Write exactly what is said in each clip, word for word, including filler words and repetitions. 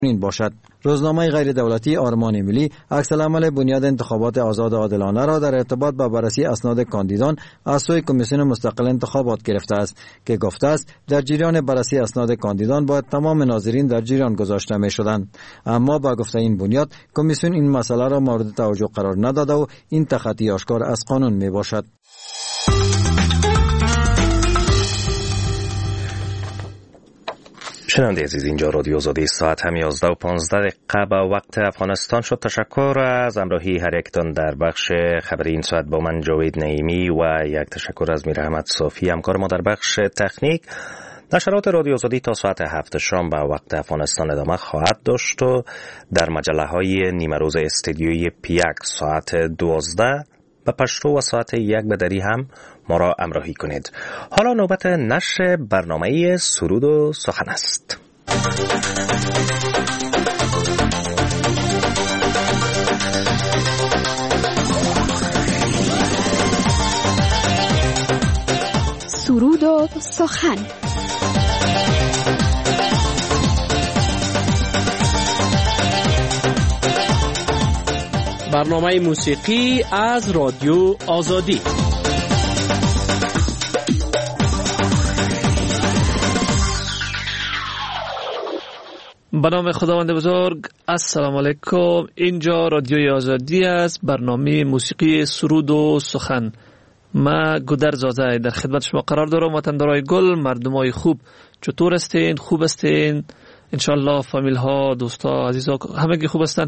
این باشد. روزنامه غیر دولتی آرمان ملی عکس‌العمل بنیاد انتخابات آزاد و عادلانه را در ارتباط با بررسی اسناد کاندیدان از سوی کمیسیون مستقل انتخابات گرفته است که گفته است در جریان بررسی اسناد کاندیدان باید تمام ناظرین در جریان گذاشته می‌شدند، اما با گفته این بنیاد کمیسیون این مسئله را مورد توجه قرار نداده و این تخطی آشکار از قانون میباشد. شنونده عزیز، اینجا رادیو آزادی، ساعت هم یازده و پانزده دقیقه به وقت افغانستان شد. تشکر از همراهی هر یکتان در بخش خبری این ساعت با من جاوید نعیمی و یک تشکر از میر احمد صافی همکار ما در بخش تکنیک. نشرات رادیو آزادی تا ساعت هفت شام به وقت افغانستان ادامه خواهد داشت و در مجله های نیمه روز استدیوی پیک ساعت دوازده و پشتو و ساعت یک بدری هم ما را همراهی کنید. حالا نوبت نشر برنامه سرود و سخن است. سرود و سخن. برنامه موسیقی از رادیو آزادی. به نام خداوند بزرگ. السلام علیکم. اینجا رادیوی آزادی است. برنامه موسیقی سرود و سخن. ما گودر زاده در خدمت شما قرار دارم. وطندارای گل، مردمای خوب، چطور هستین؟ خوب هستین؟ انشالله فامیل ها، دوستا، عزیزا همگی خوب هستن.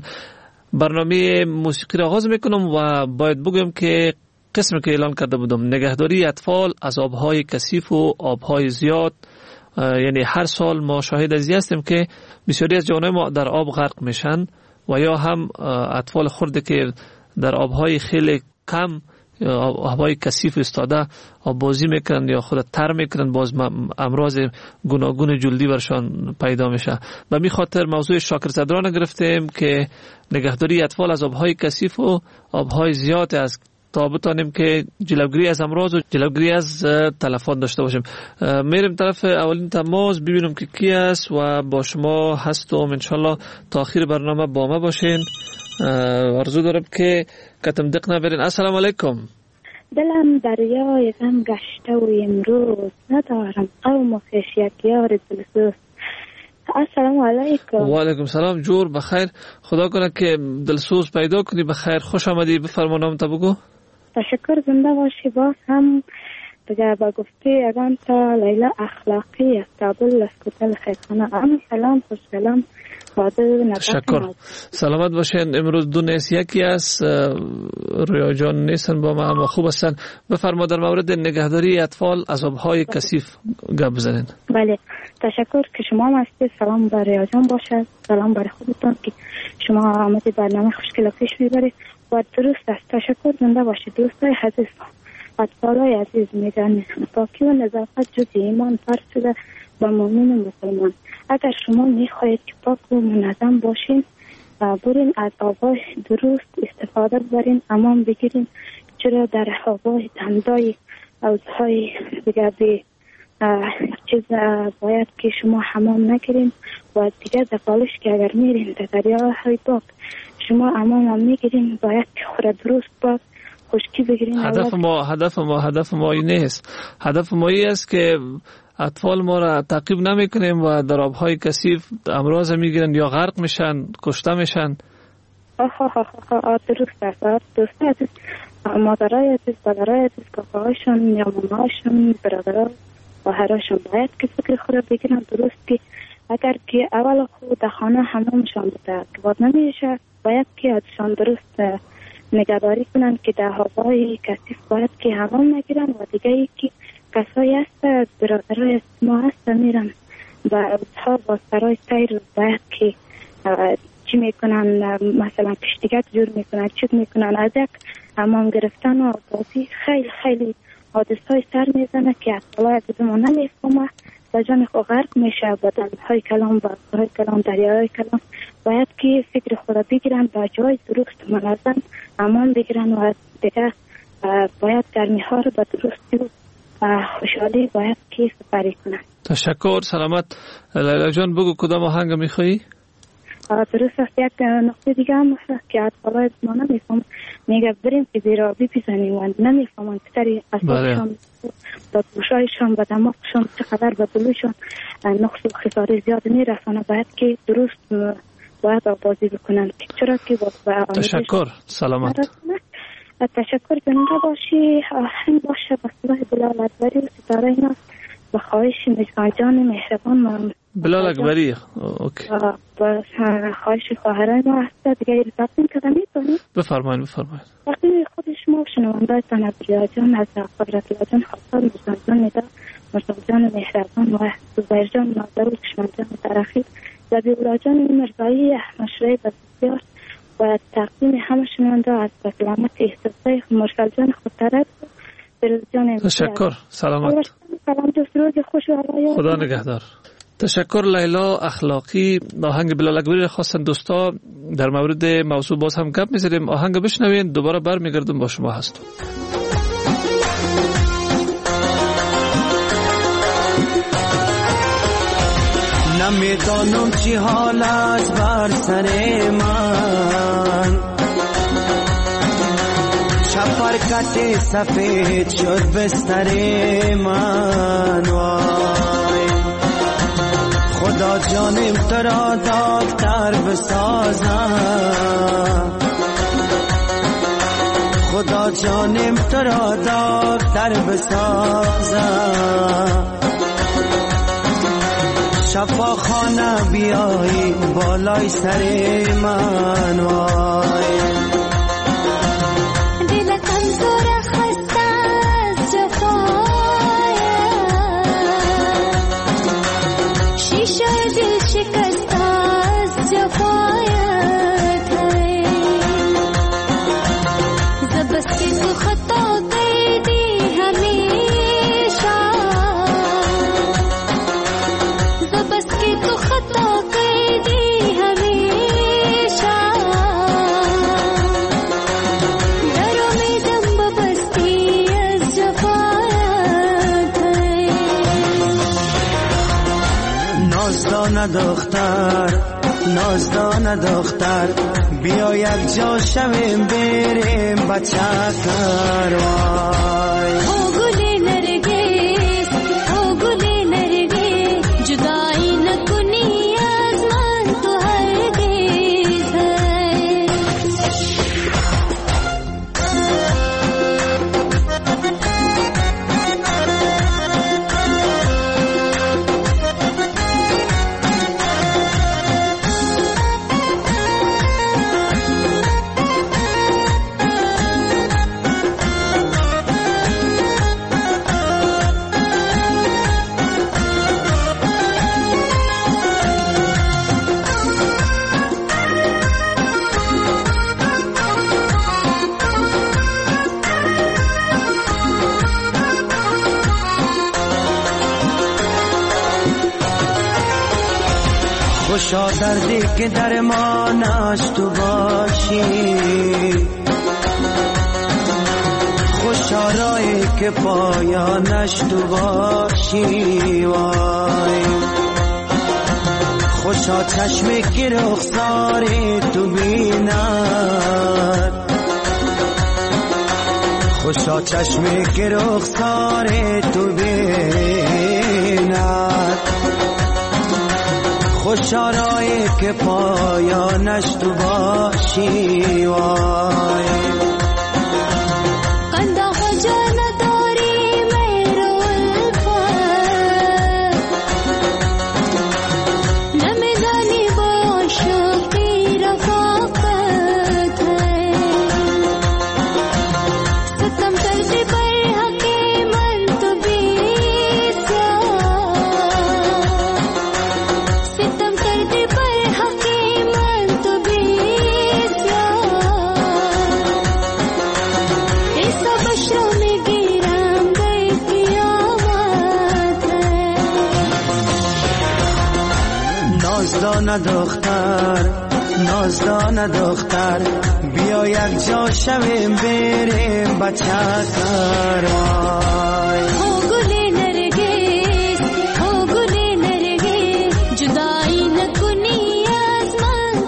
برنامه موسیقی را آغاز میکنم و باید بگم که قسمی که اعلان کرده بودم، نگهداری اطفال از آبهای کثیف و آبهای زیاد، یعنی هر سال ما شاهد از این هستیم که بسیاری از جوانای ما در آب غرق میشن و یا هم اطفال خرده که در آبهای خیلی کم، آبهای کثیف استاده آب بازی میکنن یا خود تر میکنن، باز امراض گوناگون جلدی برشان پیدا میشه. به می خاطر موضوع شاکرزدران گرفتیم که نگهداری اطفال از آبهای کثیف و آبهای زیاد است تا بتانیم که جلوگیری از امراض و جلوگیری از تلفات داشته باشیم. میریم طرف اولین تماس ببینم که کی است و با شما هستم. انشالله تا آخر برنامه با ما باشین. آرزو دارم که کتم دق نبرین. السلام علیکم. دلم دریای غم گشته و امروز ندارم قوم و خویش یک یار دلسوز. السلام علیکم. و علیکم سلام. جور بخیر. خدا کنه که دلسوز پیدا کنی. بخیر، خوش آمدی. بفرما نام تا بگو. تشکر، زنده باشی. باز هم دیگه با گفتی اگان تا لیلا اخلاقی از کابل از کتل خیخانه. ام سلام، خوش کلام. تشکر، سلامت باشین. امروز دو نیست، یکی از رویا جان نیستن با ما اما خوب هستن. بفرما در مورد نگهداری اطفال از آبهای کثیف گپ بزنین. بله، تشکر که شما هم هستید. سلام بر رویا جان باشد، سلام بر خودتون که شما آمدی برنامه خوشگل پیش میبرید و درست است. تشکر، زنده باشید. دوستای عزیز، اطفالای عزیز، میگن پاکی و نظافت جز ایمان فرض شده با مؤمن مسلمان. اگر شما میخواهید که پاک و منظم باشین، برین از آبای درست استفاده ببرین، امان بگیرین، چرا در آبای دندای اوزهای دیگه بی چیز باید که شما حمام نکرین و دیگه دفالش که اگر میرین در دریاهای پاک شما امان هم میگیرین، باید که خوره درست پاک خشکی بگیرین. هدف ما هدف ما هدف ما این نیست. هدف ما این است که اطفال ما را تعقیب نمی کنیم و در آبهای کثیف امراض میگیرن یا غرق میشن، کشته میشن. آها ها ها ها درست است. درست است. مادرای عزیز، پدرای عزیز، کاکاهاشون یا ماماهاشون، برادرها و هراشون باید که فکر خود بگیرن درست که اگر که اول خود در خانه حمامشان بوده که بعد نمیشه، باید که ازشان درست نگهداری کنن که در آبهای کثیف باید که حمام نگیرن و دیگه ای که کسایی هست برادرای ما هست میرن و ها با سرای سیر باید که چی میکنن، مثلا کشتیگت جور میکنن، چیز میکنن، از یک حمام گرفتن و بازی خیلی خیلی حادث های سر میزنه که اطلاع بدون نمیفهمه و جان خود غرق میشه. بدن های کلام و های کلام دریای کلام باید که فکر خود بگیرن با جای درست منظم امان بگیرن و دیگه باید گرمی ها رو به درستی و خوشحالی باید که سپری کنن. تشکر، سلامت. لیلا جان بگو کدام آهنگ میخوایی؟ درست است. یک نقطه دیگه هم هست که اطفالای ما نمیفهم، میگه بریم که زیرابی بزنیم و نمیفهمن پسری اصابشان با گوشایشان و دماغشان چقدر به دلوشان نقص و خساره زیاد میرسانه. باید که درست باید آبازی بکنن، چرا که با تشکر. سلامت. تشکر. زنده باشی. آهنگ باشه با صدای بلال اکبری و ستاره اینا با خواهش مجگان جان مهربان. بلال اکبری. اوکی. با خواهش خواهرای ما هسته دیگه ایره تقدیم کده میتونید؟ بفرمایید بفرمایید. تقدیم خود شما شنوانده تن عبدالله جان از قدرت الله جان خواستار مجگان جان میده، مجگان جان مهربان و زبیر جان نادر و کشمن جان ترخید زبیولا جان مرزایی مشروعی بسیار و تقدیم همه شنوانده از بکلامت احساسای مرسل جان خودترد جان. تشکر. سلامت. سلام دوست، روز خوش و خدا نگهدار. تشکر لیلا اخلاقی. آهنگ بلال اکبری خواستن دوستا. در مورد موضوع باز هم گپ می‌زدیم. آهنگ بشنوین، دوباره برمیگردم با شما هستم. نمیدانم چی حال است بر سر من، شفرکت سفید شد بستر من. وای خدا جانم تو را دکتر بسازم، خدا جانم تو را دکتر بسازم. شفاخانه بیایی بالای سر من. وای دل کمزور خسته از جفایت، شیشه دل شکسته از جفایت ہے. زبستی تو خطا قیدی همیشه، زبستی تو خطا قیدی همیشه. در امیدم ببستی از جفایت ہے. نازدان دختر، نازدان دختر، بیا یک جا شویم بریم بچه کر. وای او گلی نرگس، او گلی نرگس، جدایی نکنی از من تو هرگز ہے. خوشا دردی که درمانش تو باشی، خوشا رایی که پایانش تو باشی. وای خوشا چشمی که رخساری تو بیند، خوشا چشمی که رخساری تو بیند. خوشا رایی که پایانش تو باشی. وای قنده خجا نداری مهر و الفت، نمیدانی با عاشقی رفاقت ہے. ستم کردی بر حقی من تو بیسیار، ستم کردی بر حقی من تو بیسیار. ایسا بشرو میگیرم در قیامت ہے. نازدان دختر، نازدان دختر، بیا یک جا شویم بریم بچه کر. وای او گلی نرگس، او گلی نرگس، جدایی نکنی از من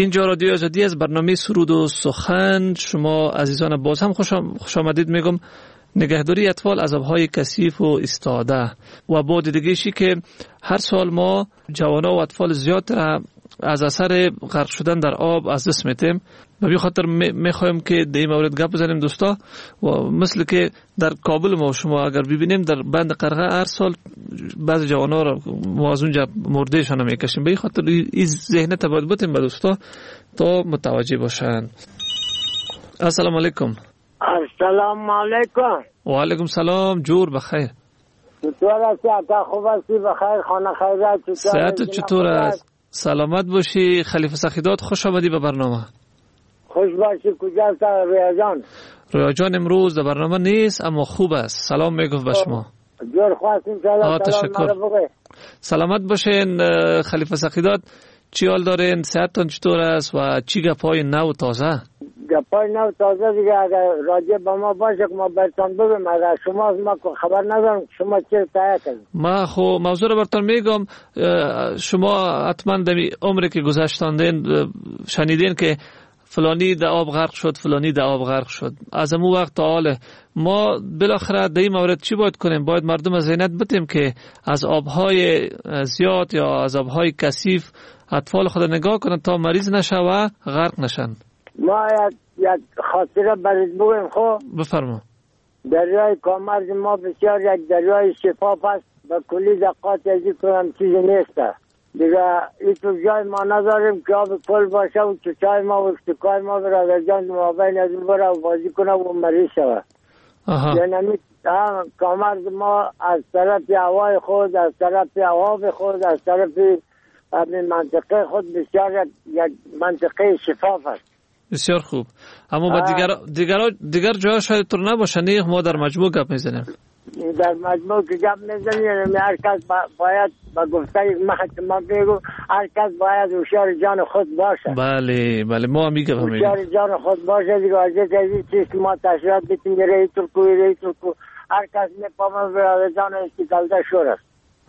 اینجا رادیو آزادی از برنامه سرود و سخن. شما عزیزان باز هم خوش, خوش آمدید میگم. نگهداری اطفال از آبهای کثیف و استاده و با دیدگیشی که هر سال ما جوانا و اطفال زیاد را از اثر غرق شدن در آب از دست میتیم و به خاطر میخوایم که در این مورد گپ بزنیم دوستا. و مثل که در کابل ما شما اگر ببینیم در بند قرغه هر سال بعض جوانا را ما از اونجا مردهشان میکشیم. به این خاطر این ذهنیت باید بتیم به دوستا تا متوجه باشن. السلام علیکم. السلام علیکم. و علیکم سلام. جور بخیر. چطور هستی؟ اتا خوب هستی؟ بخیر؟ خانه خیره چطور؟ صحت چطور است؟ سلامت باشی. خلیفه سخیدات خوش آمدی به برنامه. خوش باشی. کجا هست رویا جان؟ رویا جان امروز در برنامه نیست اما خوب است. سلام میگفت به شما. جور خواستیم سلام. تشکر. سلامت باشین خلیفه سخیدات. چی حال دارین؟ صحتتون چطور است و چی گپای نو تازه؟ گپای نو تازه دیگه اگر راجع به ما باشه که ما برتان بگم. اگر شما از ما خبر ندارم شما چه تایه کنید؟ ما خو موضوع رو برتان میگم. شما حتما در عمری که گذشتاندین شنیدین که فلانی در آب غرق شد، فلانی در آب غرق شد. از امو وقت تا حاله ما بالاخره در این مورد چی باید کنیم؟ باید مردم از ذهنیت بتیم که از آبهای زیاد یا از آبهای کثیف اطفال خود نگاه کنن تا مریض نشه و غرق نشن. ما یک خاطره برید بگیم. خب بفرما. دریای کامرز ما بسیار یک دریای شفاف است. به کلی دقات ازی کنم چیزی نیسته دیگه. این تو جای ما نداریم که آب کل باشه و چای ما و افتکای ما برادر جان ما بین از این بره و بازی کنه و مریض شوه. یعنی کامرز ما از طرف هوای خود، از طرف آب خود، از طرف منطقه خود بسیار یک منطقه شفاف است. بسیار خوب. اما با دیگر دیگر دیگر جا شاید تو نباشه. نه ما در مجموع گپ میزنیم. در مجموع که گپ میزنیم یعنی هر کس باید با گفته ما بگو هر کس باید هوشیار جان خود باشه. بله بله ما هم میگم هوشیار جان خود باشه دیگه. از این چیز که ما تشریحات بیتیم ری ترکو ری ترکو هر کس میپامه برای جان استقلده شور است.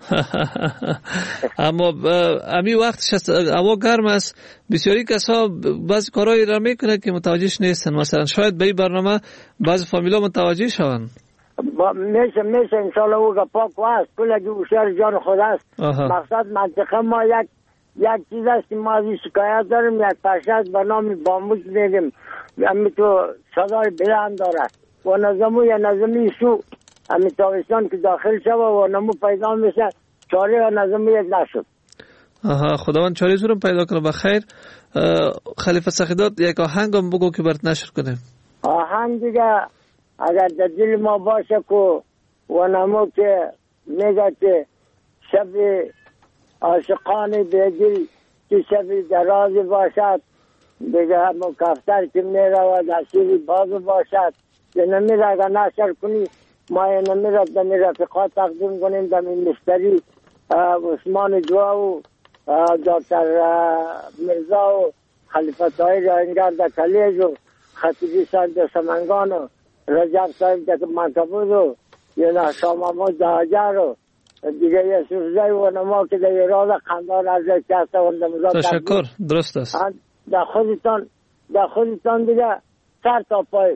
اما امی وقتش است هوا گرم است. بسیاری کسا بعضی کارهایی را میکنه که متوجهش نیستن. مثلا شاید به این برنامه بعضی فامیلا متوجه شوند. میشه میشه انشالله او پاک و است. کل هوشیار جان خود است. مقصد منطقه ما یک یک چیز است که ما از شکایت داریم. یک پشه است به نام باموس میگیم. امی تو صدای بلند داره و نظمو یا نظمی سو امی تاوستان که داخل شد و نمو پیدا میشه چاره و نظمی یک نشد. آها خداوند چاره زورم پیدا کنه. بخیر. خلیفه سخیدات یک آهنگ هم بگو که برات نشر کنیم. آهنگ دیگه اگر در دل ما باشه که و نمو که میگه که شب عاشقان بیدل که شب دراز باشد دیگه همون کفتر که میره و دستیری باز باشد که نمیره اگر نشر کنی ما نمیره دمی رفقات تقدیم کنیم دمی مشتری عثمان دعا و دکتر مرزا و خلیفت های رایندگرد کلیج و خطیبی صاحب سمنگان و رجب صاحب در منطبود و یه شامامود دهاجر و دیگه یه سوزای و نما که در ایراد خندان از کسته و نموزا تشکر. درست است. در خودتان در خودتان دیگه سر تا پای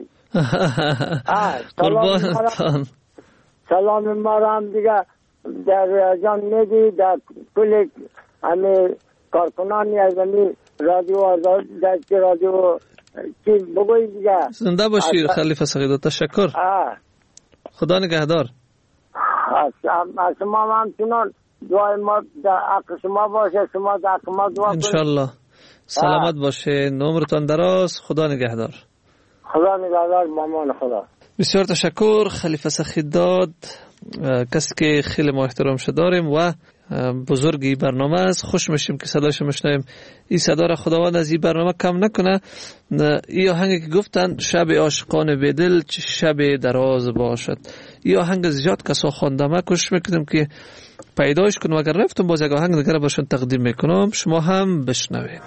قربانتان. سلام ما را هم دیگه در جان میدی در کل همه کارکنانی از همه رادیو آزاد در رادیو چی بگوی دیگه. زنده باشی خلیفه سخیدات. تشکر. خدا نگهدار. از شما هم چنان دعای ما در حق شما باشه. شما در حق ما دعا کنید انشالله. سلامت باشه. عمرتان دراز. خدا نگهدار. خدا نگهدار. مامان خدا. بسیار تشکر خلیفه سخیدات. کسی که خیلی ما احترامش داریم و بزرگی برنامه است. خوش میشیم که صداش میشنویم. این صدا را خداوند از این برنامه کم نکنه. این آهنگی که گفتن شب عاشقان بیدل چه شب دراز باشد. این آهنگ زیاد کسا خوانده. ما کوشش میکنیم که پیداش کنم. اگر رفتم باز یک آهنگ دیگر باشون تقدیم میکنم شما هم بشنوید.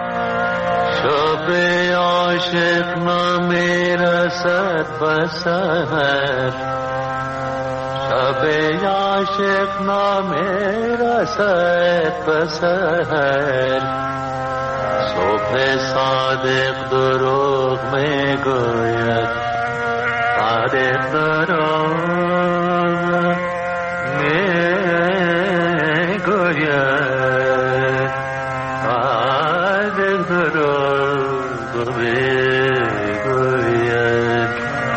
شب عاشق نمیرسد بسحر شب عاشق نمیرسد بسحر صبح و صادق دروغ میگوید صادق دروغ میگوید صادق دروغ میگوید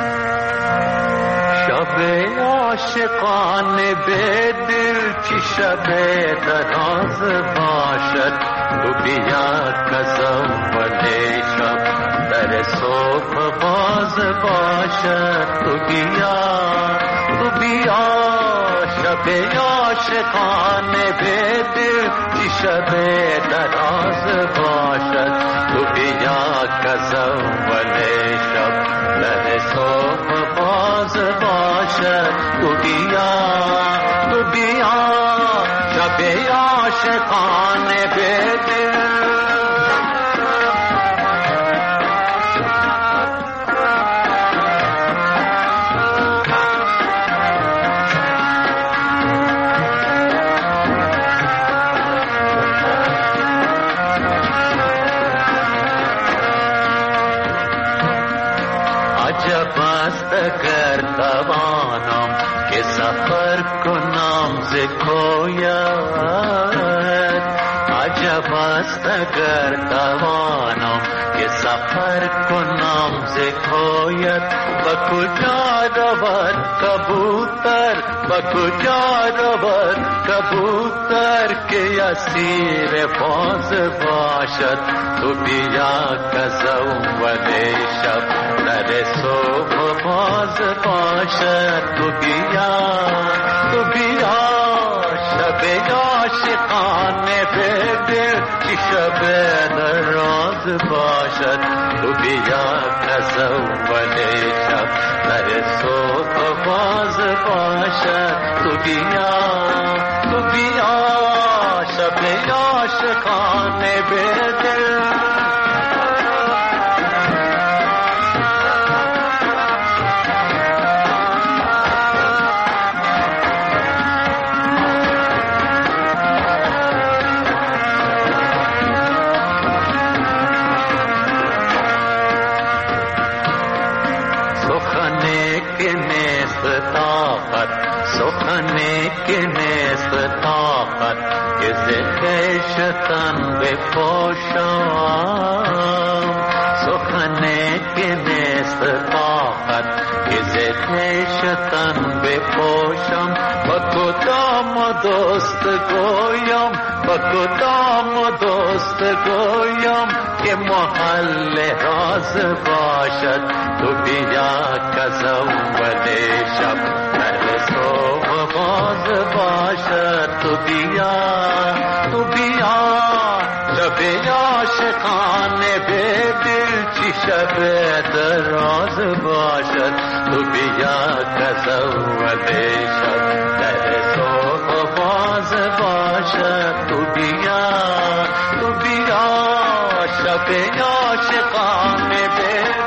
شب عاشقان به دل چی شب دراز باشد تو بیا کزم ولی شب در صبح باز باشد تو بیا تو بیا شب عاشقان به دل چی شب دراز باشد تو بیا کزم ولی شب در صبح باز باشد تو بیا تو بیا شب عاشقان به دل عجب است اگر توانم که سفر کنم ز کویت عجب است اگر توانم که سفر کنم ز کویت و کجا رود کبوتر و کجا رود کبوتر که اسیر باز باشد تو بیا کزم ولی شب در صبح باز باشد تو بیا تو بیا شب عاشقانه به دل چی شب دراز باشد تو بیا کزم ولی شب در صبح باز باشد تو بیا تو بیا شب عاشقانه به دل سخنی که نیست طاقت که ز خویشتن بپوشم سخنی که نیست طاقت که ز خویشتن بپوشم با کدام دوست گویم با کدام دوست گویم که محل راز باشد تو بیا کزم ولی شب صبح باز باشد تو بیا تو بیا شب عاشقانه به دل چی شب دراز باشد تو بیا کزم ولی شب در صبح باز باشد تو بیا تو بیا شب عاشقانه به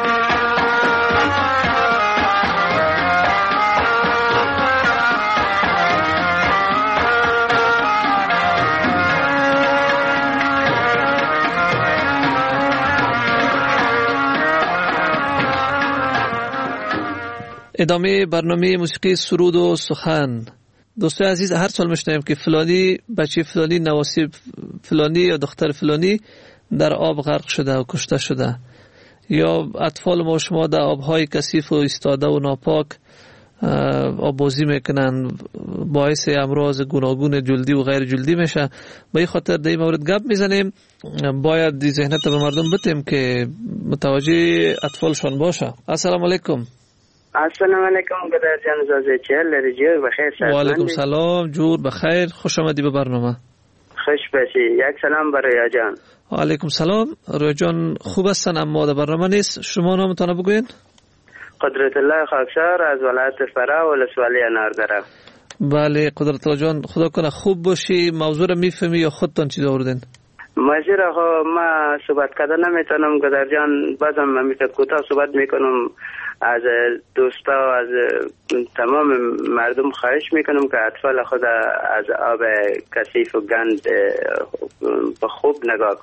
ادامه برنامه موسیقی سرود و سخن. دوستای عزیز، هر سال میشنویم که فلانی بچه فلانی، نواسی فلانی یا دختر فلانی در آب غرق شده و کشته شده، یا اطفال ما شما در آبهای کثیف و ایستاده و ناپاک آب بازی میکنن، باعث امراض گوناگون جلدی و غیر جلدی میشه. به این خاطر در این مورد گپ میزنیم. باید دی ذهنیت به مردم بتیم که متوجه اطفالشان باشه. السلام علیکم. السلام علیکم قدر جان زازه چهل رجوع بخیر سلام. و علیکم سلام، جور بخیر، خوش آمدی به برنامه. خوش باشی. یک سلام برای رویا جان. و علیکم سلام. رویا جان خوب هستن اما در برنامه نیست. شما نامتان بگوین؟ قدرت الله خاکسار از ولایت فرا و ولسوالی اناردره. بله قدرت الله جان، خدا کنه خوب باشی. موضوع رو میفهمی یا خودتان چیز آوردین؟ موضوع را ما صحبت کردن نمیتونم قدر جان، بازم من میتونم کوتاه صحبت میکنم. از دوستا و از تمام مردم خواهش میکنم که اطفال خود از آب کثیف و گند خوب نگاه کنم.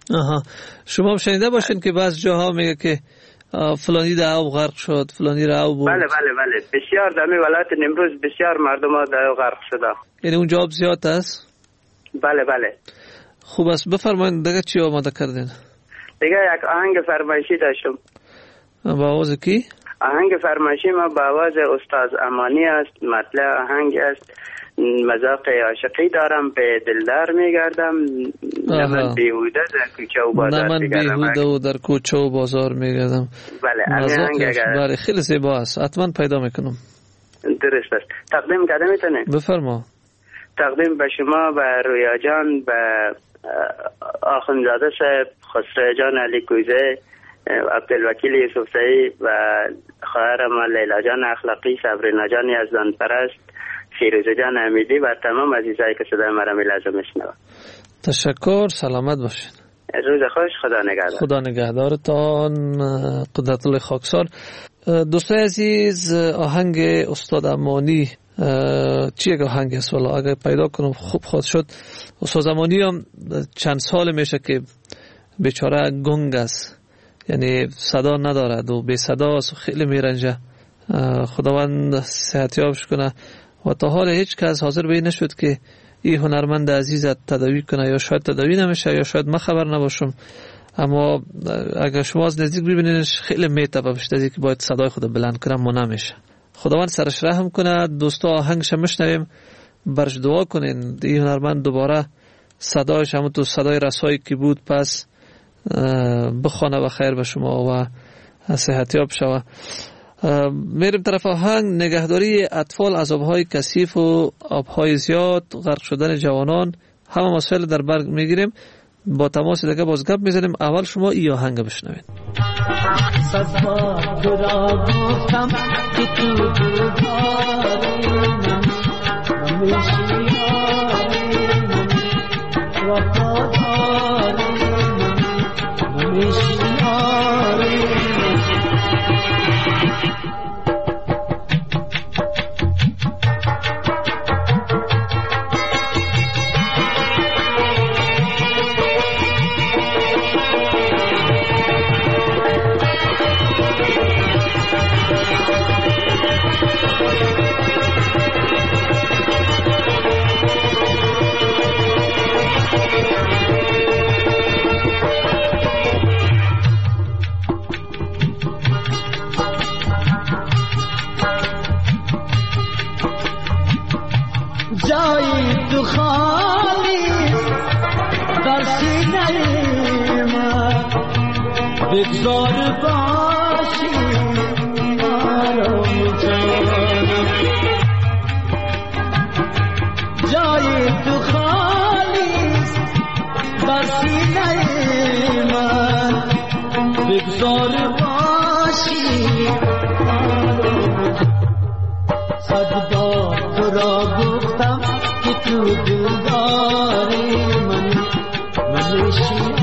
آها، شما شنیده باشین که بعض جاها میگه که فلانی در آب غرق شد، فلانی در آب بود. بله بله بله، بسیار در می ولایت نیمروز بسیار مردم ها در آب غرق شده. یعنی اونجا آب زیاد است؟ بله بله. خوب است، بفرمایید دیگه چی آماده کردین؟ دیگه یک آهنگ فرمایشی داشتم. با آواز کی؟ آهنگ فرمایشی ما با آواز استاد امانی است. مطلع آهنگ است: مذاق عاشقی دارم به دلدار میگردم، نه من بیهوده در کوچه و بازار نه من میگردم. بیهوده و در کوچه و بازار میگردم. بله آهنگ اگر بله خیلی زیبا است، حتما پیدا میکنم. درست است. تقدیم کرده میتونه؟ بفرما. تقدیم به شما، به رویا جان، به آخوندزاده صاحب، خسرو جان علی کوزه، عبدالوکیل یوسف سعی و خواهر ما لیلا جان اخلاقی، صبرینا جان یزدان پرست، فیروزه جان امیدی و تمام عزیزایی که صدای مرا لازم میشنوند. تشکر، سلامت باشین. روز خوش، خدا نگهدار. خدا نگهدارتان قدرت الله خاکسار. دوستای عزیز، آهنگ استاد امانی چی یک آهنگ است والا، اگر پیدا کنم خوب خود شد. استاد امانی هم چند سال میشه که بیچاره گنگ است، یعنی صدا ندارد و بی صدا است، خیلی میرنجه. خداوند صحتیابش کنه و تا حال هیچ کس حاضر به این نشد که این هنرمند عزیزت تداوی کنه، یا شاید تداوی نمیشه یا شاید من خبر نباشم، اما اگر شما از نزدیک ببینینش خیلی میتابه بشتازی که باید صدای خود بلند کنم ما نمیشه. خداوند سرش رحم کنه. دوستا آهنگش میشنویم، برش دعا کنین این هنرمند دوباره صدایش همون تو صدای رسایی که بود پس بخونه و خیر به شما و صحتیاب شوه. میریم طرف آهنگ. نگهداری اطفال از آبهای کثیف و آبهای زیاد، غرق شدن جوانان، همه مسائل در بر میگیریم. با تماس دیگه باز گپ میزنیم. اول شما این آهنگ بشنوید. بگذار باشی آرام جانم، جای تو خالیست بر سینه من، بگذار باشی آرام. صد بار تو را گفتم که تو دلداری من، منشی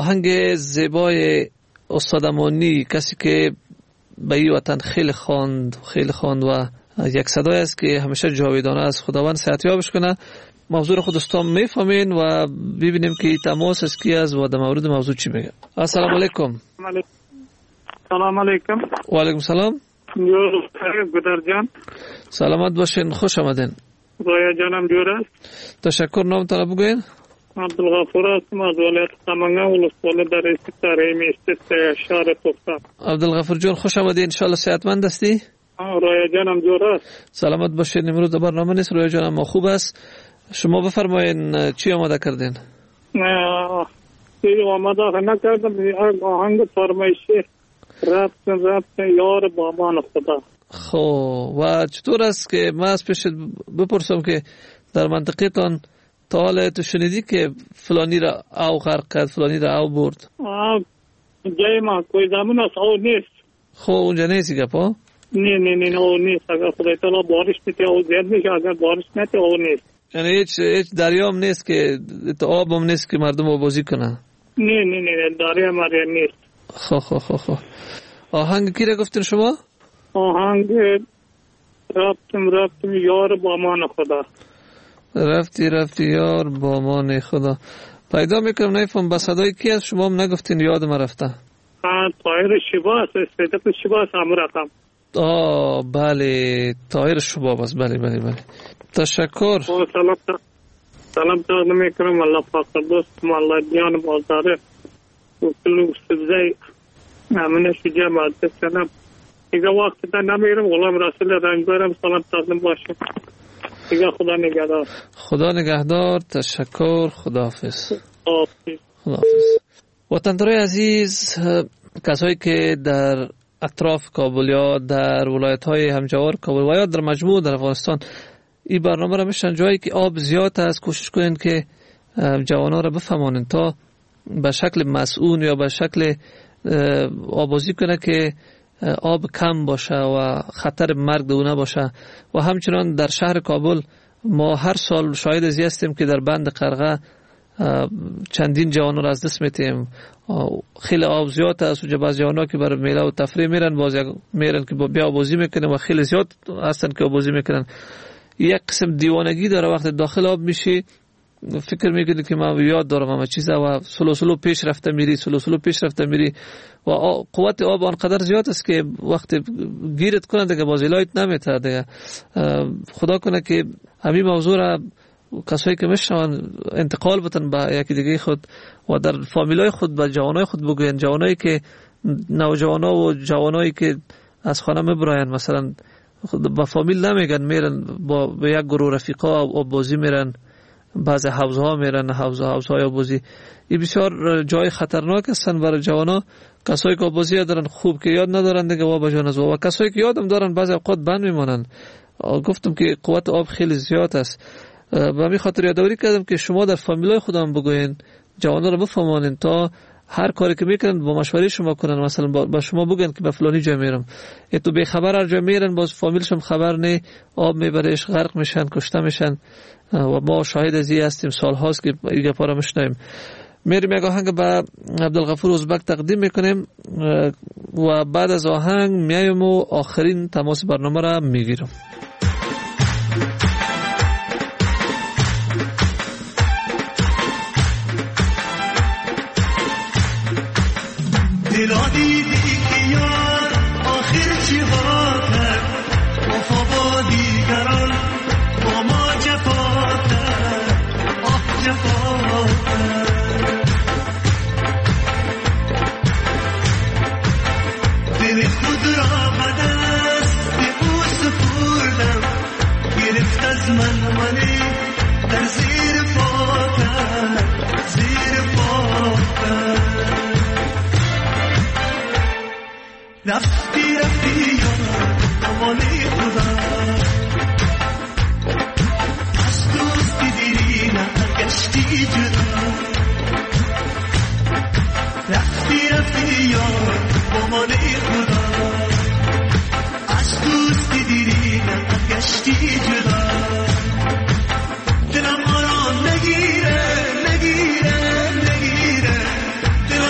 آهنگ زیبای استاد امانی، کسی که به این وطن خیلی خواند خیلی خواند و یک صدای است که همیشه جاویدانه است. خداوند صحتیابش کنه. موضوع خود دوستان میفهمین و ببینیم که تماس است کی است و در مورد موضوع چی میگه. السلام علیکم. سلام علیکم. و علیکم سلام. گدر جان سلامت باشین، خوش آمدین. رویا جانم جور است. تشکر. نامتان بگوین. عبدالغفور هستم از ولایت خمنگا ولسوالی در استان است شهر پختان. عبدالغفور جان خوش آمدین، ان شاء الله صحتمند هستی؟ رویا جانم جور است. سلامت باشین. امروز در برنامه نیست. رویا جانم ما خوب است. شما بفرمایین چی آماده کردین؟ نه چی آماده نکردم. آهنگ فرمایشی رفت رفت یار بامان خدا. خب و چطور است که ما از پیش بپرسم که در منطقه تان تا حالا تو شنیدی که فلانی را او غرق کرد، فلانی را او برد؟ جای ما کوئی زمین است او نیست. خب اونجا نیستی گپا؟ نه نه نه او نیست. اگر خدای تعالی بارش میته او زیاد میشه، اگر بارش نته او نیست. یعنی هیچ هیچ دریام نیست که آب هم نیست که مردم آبازی کنن؟ نه نه نه دریا مریا نیست. خب خب خب خب آهنگ کی را گفتین شما؟ آهنگ رفتم رفتم یار بامان خدا. رفتی رفتی یار بامان خدا. پیدا میکنم نیفهم با صدای کی از شما هم نگفتین، یاد ما رفته. طاهر شباس استعداد شباس هم رقم. آه بله طاهر شباس. بله بله بله تشکر. سلام تا سلام تا نمیکنم. الله پاک دوست ما الله دیان بازاره و کلو سبزی امنه شجاع ماده سلام. دیگه وقت تا نمیرم غلام رسول رنگ برم. سلام تا باشه. دیگه خدا نگهدار. خدا نگهدار. تشکر. خداحافظ. خداحافظ. وطن‌دارای عزیز، کسایی که در اطراف کابل یا در ولایت‌های همجوار کابل و یا در مجموع در افغانستان این برنامه را میشن جایی که آب زیاد است، کوشش کنین که جوانان را بفهمانین تا به شکل مسئول یا به شکل آبازی کنه که آب کم باشه و خطر مرگ دو نباشه. و همچنان در شهر کابل ما هر سال شاهد ازی هستیم که در بند قرغه چندین جوانان را از دست میتیم. خیلی آب زیاد است و بعض جوانا که برای میله و تفریح میرن، باز میرن که بیا آبازی میکنن و خیلی زیاد هستن که آبازی میکنن. یک قسم دیوانگی داره. وقت داخل آب میشی فکر میکنی که من یاد دارم همه چیزا و سلو سلو پیش رفته میری سلو سلو پیش رفته میری و قوت آب آنقدر زیاد است که وقت گیرت کنه دیگه باز لایت نمیته دیگه. خدا کنه که همین موضوع را کسایی که میشنون انتقال بتن به یکی دیگه خود و در فامیلای خود به جوانای خود بگوین. جوانایی که نوجوانا و جوانایی که از خانه میبراین مثلا با فامیل نمیگن، میرن با به یک گروه رفیقا و بازی میرن، بعضی حوضها میرن، حوض حوضهای بازی. این بسیار جای خطرناک هستن برای جوانا. کسایی که بازی دارن خوب که یاد ندارن دیگه وا بجان از و کسایی که یادم دارن بعضی اوقات بند میمونن. گفتم که قوت آب خیلی زیاد است. به همین خاطر یادآوری کردم که شما در فامیلای خودم بگوین، جوانا رو بفهمانین تا هر کاری که میکنن با مشوره شما کنن. مثلا با شما بگن که به فلانی جا میرم، تو به خبر هر جا میرن باز فامیلشم خبر نه، آب میبرهش، غرق میشن، کشته میشن و ما شاهد ازی هستیم. سال هاست که این گپا رو میشنویم. میریم یک آهنگ به عبدالغفور ازبک تقدیم میکنیم و بعد از آهنگ میایم و آخرین تماس برنامه را میگیرم. دلا دیدی که یار آخر چی ها کرد، وفا با دیگران با ما جفا کرد، آه جفا کرد. دل خود را به دست او سپردم، گرفت از من منی در زیر پا کرد، زیر پا کرد. رفتی رفتی یار دوانی خدا، از دوستی دیری نگشتی جدا. رفتی رفتی یار دوانی خدا، از دوستی دیری نگشتی جدا. دلم آرام نگیره نگیره نگیره، دلم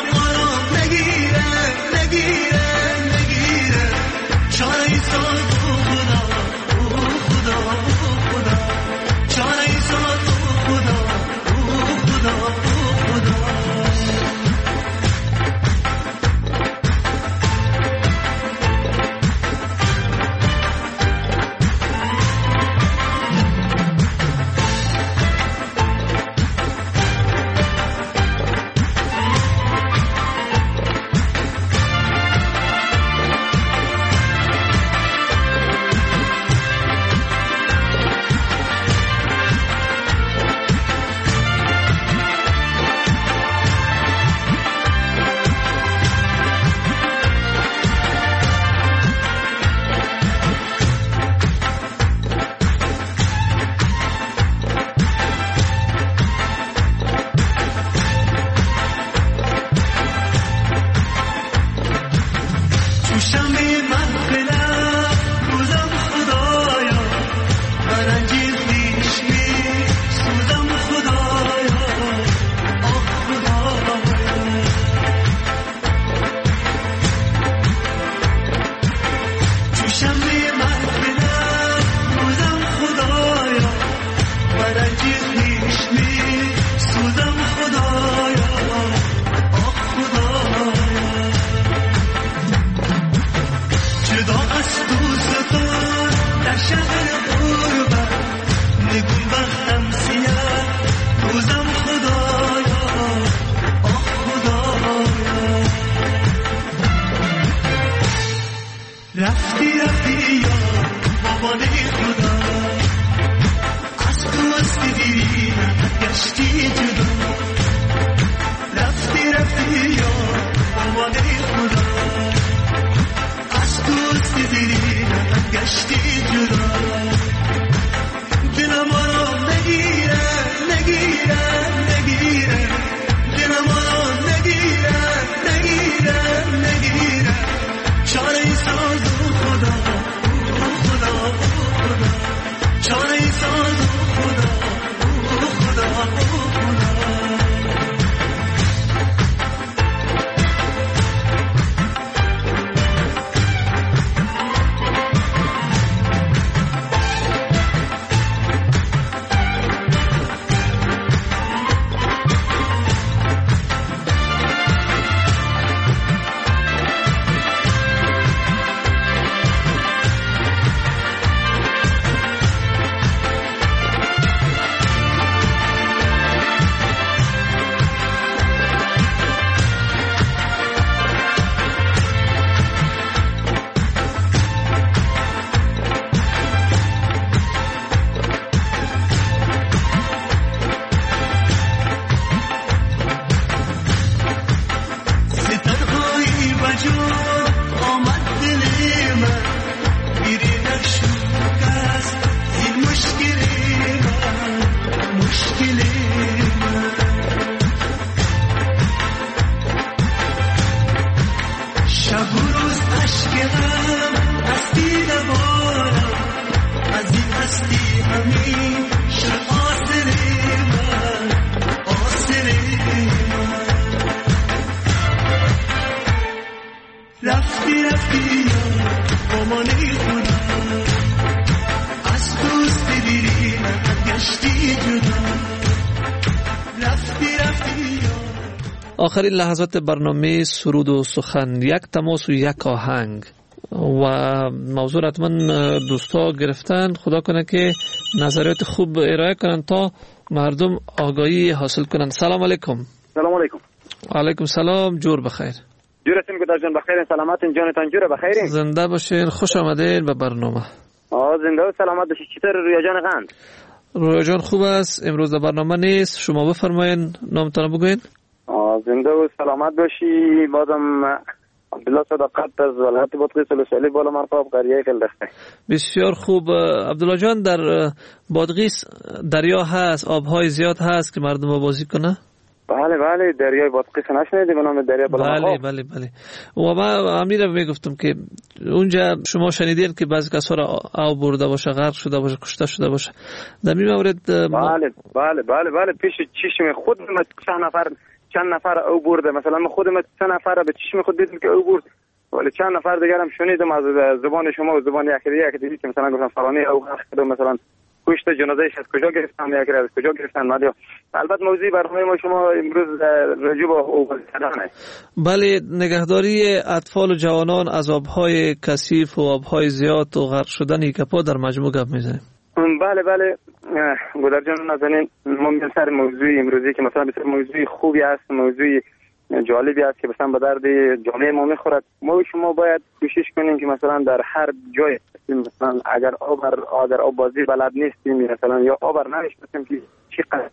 آخرین لحظات برنامه سرود و سخن، یک تماس و یک آهنگ و موضوع حتما دوستا گرفتن. خدا کنه که نظریات خوب ارائه کنن تا مردم آگاهی حاصل کنن. سلام علیکم. سلام علیکم. علیکم سلام. جور بخیر. جورتون گدار جان بخیر. سلامتین جانتان جور بخیرین. زنده باشین. خوش آمدین به برنامه. آه زنده و سلامت باشید. چطور رویا جان قند؟ رویا جان خوب است. امروز در برنامه نیست. شما بفرمایین نامتان بگوین. آه زنده و سلامت باشی. بازم عبدالله صداقت از ولایت بادغیس سلسله بالا مرقاب قریه خلدخته. بسیار خوب. عبدالله جان در بادغیس دریا هست، آبهای زیاد هست که مردم بازی کنه؟ بله بله دریای بادغیس نشنیدی به نام دریا بالا مرقاب؟ بله بله بله. و من امیر میگفتم که اونجا شما شنیدین که بعضی کسا را آب برده باشه، غرق شده باشه، کشته شده باشه. در این مورد بله بله بله بله پیش چشم خود من چند نفر چند نفر او برده، مثلا من خودم سه نفر به چشم خود دیدم که او برد، ولی چند نفر دیگه هم شنیدم از زبان شما و زبان یکی دیگه یک که مثلا گفتن فلانی او غرق شده، مثلا کشته، جنازه‌اش از کجا گرفتن یا از کجا گرفتن. ولی البته موضوع برنامه ما شما امروز راجع به او کردنه. بله، نگهداری اطفال و جوانان از آبهای کثیف و آبهای زیاد و غرق شدن یکپا در مجموع گپ میزنیم. بله بله گودر جان نازنین، ما میگیم سر موضوع امروزی که مثلا بسیار موضوع خوبی است، موضوع جالبی است که مثلا به درد جامعه ما میخورد. ما و شما باید کوشش کنیم که مثلا در هر جای مثلا اگر آب اگر آب بازی بلد نیستیم مثلا یا آب را نمیشناسیم که چقدر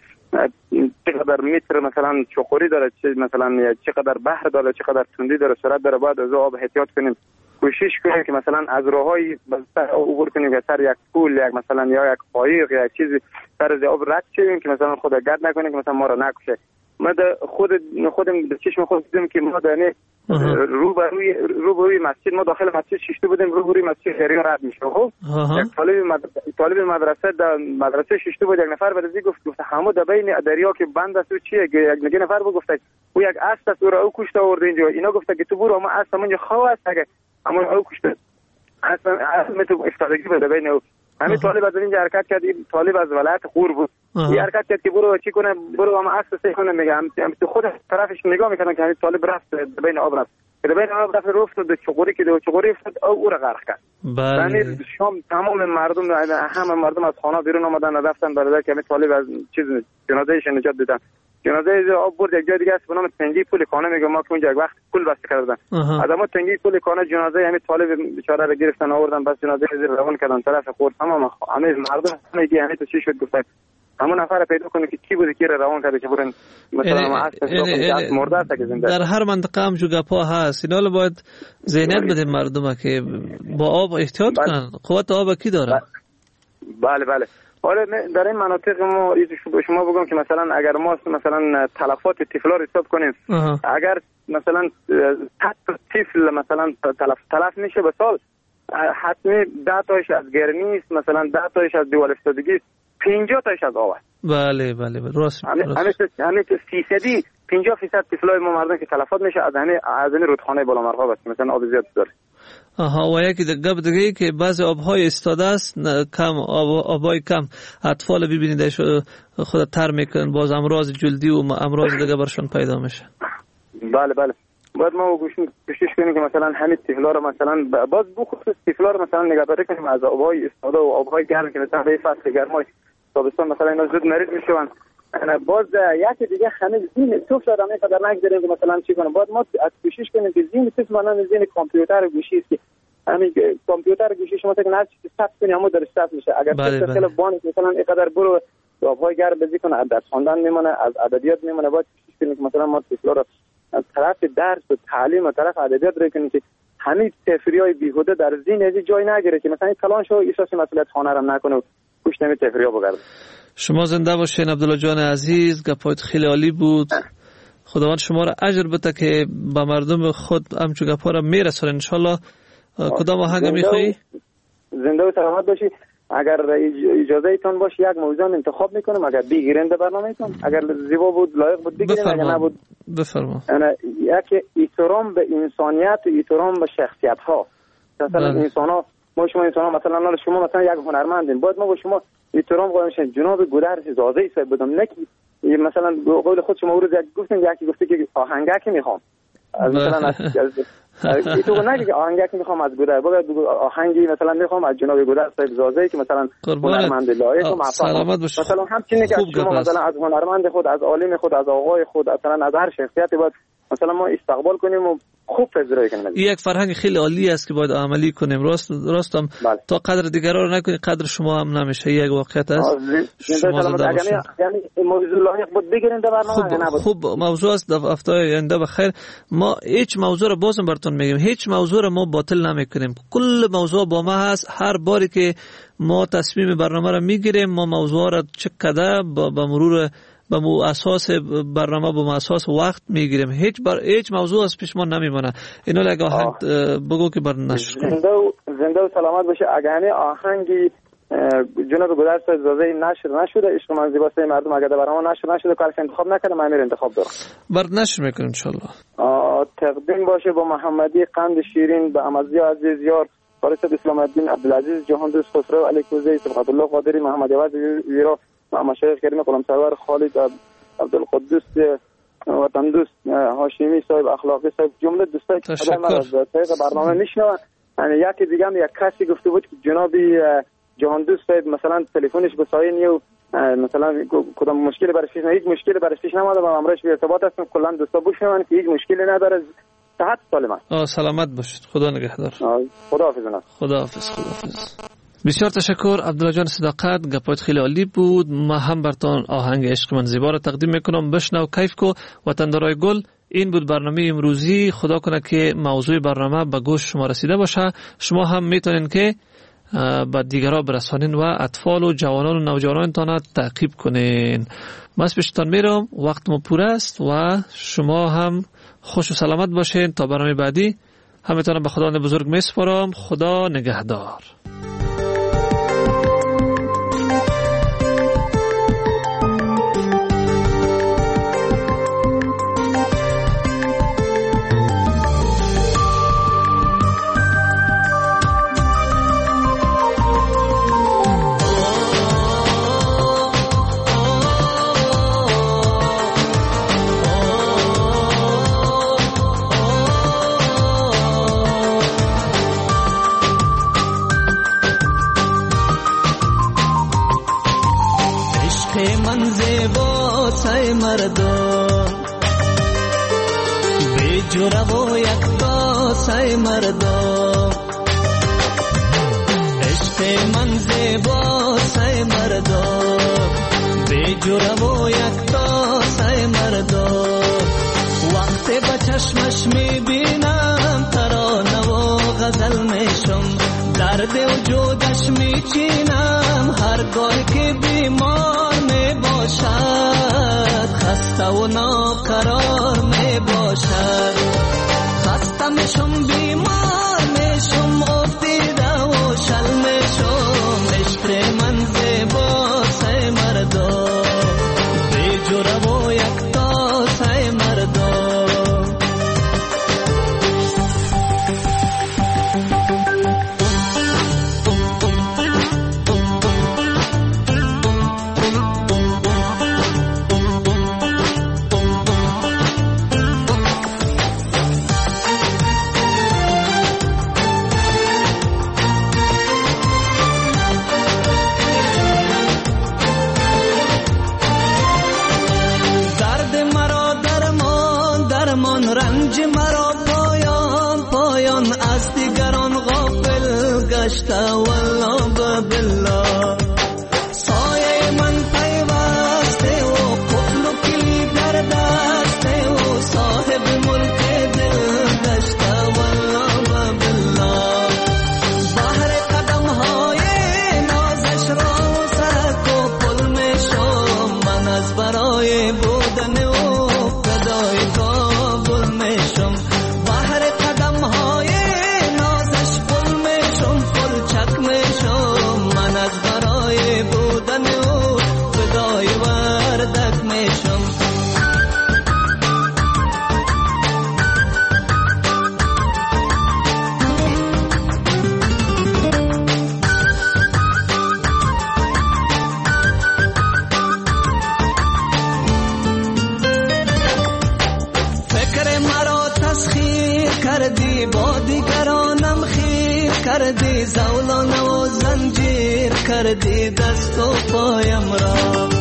چقدر متر مثلا چقوری داره، مثلا چقدر بحر داره، چقدر تندی داره، سرعت داره، باید از آب احتیاط کنیم. کوشش کنیم که مثلا از راههای بسته عبور کنیم که سر یک پول یک مثلا یا یک قایق یا یک چیزی سر از آب رد شویم که مثلا خود گرد نکنیم که مثلا ما را نکشه. ما خود خودم به چشم خود دیدم که ما دانه رو به روی رو به روی مسجد، ما داخل مسجد شیشته بودیم، رو به روی مسجد دریا رد میشه. خب یک طالب مدرسه طالب مدرسه در مدرسه شیشته بود، یک نفر برای گفت گفت همو در بین دریا که بند است و چیه، یک نگه نفر گفت او یک اسب است او را او کشته آورده اینجا. اینا گفت که تو برو، ما اسب اونجا خواه است اگه اما او کشته اسب اسب تو افتادگی بده بین او. همین طالب از اینجا حرکت کرد، این طالب از ولایت خور بود، این حرکت کرد که برو چی کنه، برو اما اسب سه کنه. میگم تو خود طرفش نگاه میکنن که همین طالب رفت بین آب رفت، که بین آب رفت رفت و چقوری که دو چقوری افتاد او او را غرق کرد. بله. یعنی شام تمام مردم همه مردم از خانه بیرون آمدن رفتن برای که همین طالب از چیز جنازه‌اش نجات دادن. جنازه آب برد یک جای دیگه است به نام تنگی پول خانه. میگم ما که اونجا یک وقت پول بسته کردن، آدما تنگی پول خانه جنازه همین طالب بیچاره را گرفتن آوردن، بس جنازه زیر روان کردن طرف خورد. تمام همه مردم میگه همین تو چی شد، گفتن همون نفر پیدا کنه که کی بوده کی را روان کرده که برن مثلا ما اصلا مرده است که زنده. در هر منطقه هم جو گپا هست، اینا باید ذهنیت بده مردم که با آب احتیاط کنن. قوت آب کی داره؟ بله بله. حالا در این مناطق ما شما بگم که مثلا اگر ما مثلا تلفات طفلا رو حساب کنیم، اگر مثلا صد طفل مثلا تلف تلف میشه به سال، حتمی ده تایش از گرمی است، مثلا ده تایش از دیوال افتادگی، پنجاه تایش از آب است. بله بله راست. همین فیصدی پنجاه فیصد طفلای ما مردم که تلفات میشه از همین از این رودخانه بالا مرغاب است، مثلا آب زیاد داره. آها. و یکی دیگه دیگه که بعضی آبهای استاده است، کم آب آبای کم اطفال ببینید خود تر میکنن، باز امراض جلدی و امراض دیگه برشون پیدا میشه. بله بله. باید ما کوشش کنیم که مثلا همین طفلا رو مثلا باز بخصوص طفلا رو مثلا نگهداری کنیم از آبهای استاده و آبهای گرم که مثلا به فصل گرمای تابستان مثلا اینا زود مریض میشن. باز یکی دیگه همه زین توف دارم اینقدر نگذاریم که مثلا چی کنیم. باید ما از کوشش کنیم که زین توف مانند زین کامپیوتر و گوشی است که همین کامپیوتر گوشی شما تک نه چیزی ثبت کنی همون در ثبت میشه. اگر تو خیلی بانک مثلا اینقدر برو آبهای گرم بازی کنه، از خواندن میمونه، از ادبیات میمونه. باید کوشش کنیم که مثلا ما طفلا رو از طرف درس و تعلیم و طرف ادبیات رو کنیم که همین تفریحای بیهوده در ذهن جای نگیره که مثلا کلان شو احساس مسئولیت خانه رو نکنه و گوش نمی تفریحا بگرده. شما زنده باشین عبدالله جان عزیز، گپایت خیلی عالی بود. خداوند شما را اجر بده که با مردم خود همچو گپا را میرسونه ان شاء الله. کدام آهنگ میخوایی؟ زنده و سلامت باشی. اگر اجازه ایتون باشه یک موضوع انتخاب میکنم، اگر بیگیرنده برنامه‌تون اگر زیبا بود لایق بود بگیرین، اگر نبود بفرما. انا یک احترام به انسانیت و احترام به شخصیت ها. مثلا انسان ها، ما شما انسان ها مثلا شما مثلا یک هنرمندین، باید ما با شما احترام قائل شیم. جناب گودرز زاده صاحب بدم نکی مثلا قول خود شما روز یک گفتیم یکی گفته که آهنگکی میخوام مثلا از تو نگی آهنگکی میخوام از گودر باید آهنگی مثلا میخوام از جناب گودر صاحب زازه که مثلا هنرمند لایق و سلامت باش. مثلا همچنین که شما مثلا از هنرمند خود از عالم خود از آقای خود مثلا از هر شخصیتی باید مثلا ما استقبال کنیم و خوب پذیرایی کنیم. این یک فرهنگ خیلی عالی است که باید عملی کنیم. راست راستم بله. تا قدر دیگران رو نکنید قدر شما هم نمیشه. یک واقعیت است. شما زنده باشید. یعنی موضوع لایق بود بگیرید در برنامه نبود. خوب موضوع است. در هفته آینده بخیر ما هیچ موضوع رو بازم براتون میگیم. هیچ موضوع رو ما باطل نمیکنیم. کل موضوع با ما هست. هر باری که ما تصمیم برنامه رو میگیریم ما موضوع رو چک کرده با مرور با مو اساس برنامه با اساس وقت میگیریم. هیچ بر هیچ موضوع از پیش ما نمیمونه. اینو لگه آهنگ بگو که بر نشر کنیم. زنده و زنده و سلامت باشه. اگر یعنی آهنگی جناب گودر صاحب زازه نشر نشده عشق من زیباسته مردم اگر در برنامه نشر نشده کارش انتخاب نکنه من امیر انتخاب دارم. بر نشر میکنیم ان شاء الله. تقدیم باشه با محمدی قند شیرین به امزی عزیز یار فارس اسلام الدین عبدالعزیز جهان دوست خسرو علی کوزی صبغت الله قادری محمد عوض ویرا مشایخ کریم قلم سرور خالد عبدالقدوس وطن دوست هاشمی صاحب اخلاقی صاحب جمله دوستای که خدای من از طریق برنامه میشنون. یعنی یکی دیگه هم یک کسی گفته بود که جنابی جهان دوست صاحب مثلا تلفنش به سایه و مثلا کدام مشکلی برش پیش هیچ مشکلی برش پیش نمیاد و امروز به ارتباط هستم کلا دوستا بشنون که هیچ مشکلی نداره. صحت سالم. آ سلامت باشید. خدا نگهدار. خداحافظ. خداحافظ. خداحافظ. بسیار تشکر عبدالله جان صداقت. گپات خیلی عالی بود. ما هم براتون آهنگ عشق من زیبا رو تقدیم میکنم. بشنو کیف کو وطندارای گل. این بود برنامه امروزی. خدا کنه که موضوع برنامه به گوش شما رسیده باشه. شما هم میتونین که با دیگران برسانین و اطفال و جوانان و نوجوانانتان تعقیب کنین. من پیشتان میرم. وقت ما پور است و شما هم خوش و سلامت باشین. تا برنامه بعدی همتون به خداوند بزرگ میسپارم. خدا نگهدار. مردم به جوره و یک داسه مردم عشق من زیباسه مردم به جوره و یک داسه مردم وقتی به چشمش میبینم ترانه و غزل میشم درد وجودش میچینم هرگاه که بیمار میباشد خسته و ناقرار میباشد خسته میشم بیمار میشم افتیده و شل میشم عشق من زیباسه مردم به جوره و یک داسه مردم والله بالله سایه من پیوسته و قفل و کلی در دسته و صاحب ملک دل گشته والله بالله بحر قدم های نازش را سرک و پل میشم من از برای بودن و فدای کابل میشم بحر قدم های نازش پل میشم چک میشم من از برای بودن او فدای وردک میشم کردی زولانه و زنجیر کردی دست و پایم را